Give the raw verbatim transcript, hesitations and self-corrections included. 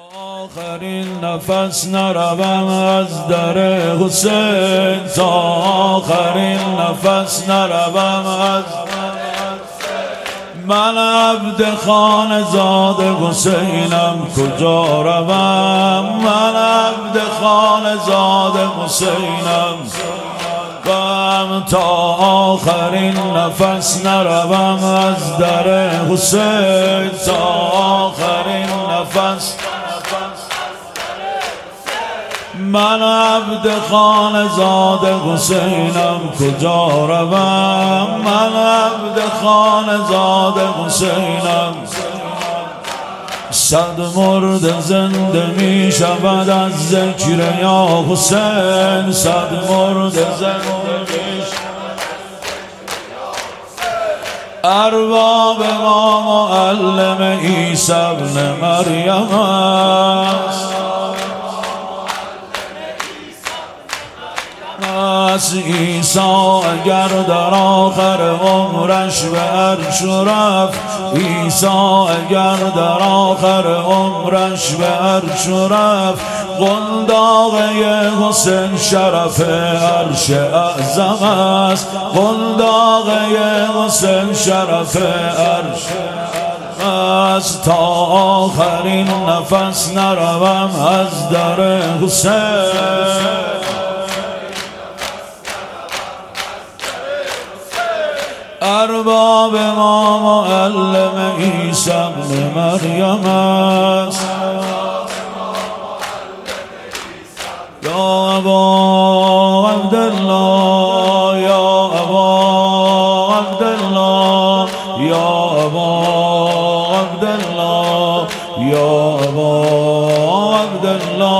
آخرین نفس نروم از در حسین، تا آخرین نفس نروم از من عبد خانه زاد حسینم کجا روم، من عبد خانه زاد حسینم غم، تا آخرین نفس نروم از در حسین، تا آخرین نفس من عبد خانه زاد حسینم کجا روم، من عبد خانه زاد حسینم. صد مرد زنده می شود از ذکر یا حسین، صد مرد زنده می شود ارباب ما معلم عیسی ابن مریم است، از عیسی اگر در آخر عمرش به عرش رفت، عیسی اگر در آخر عمرش به عرش رفت، قنداقه حسین شرف عرش اعظم است، قنداقه حسین شرف عرش است، تا آخرین نفس نروم از در حسین. ارباب ما معلم عیسی ابن مریم است، یا ابا عبدالله، یا ابا عبدالله، یا ابا عبدالله، یا ابا عبدالله.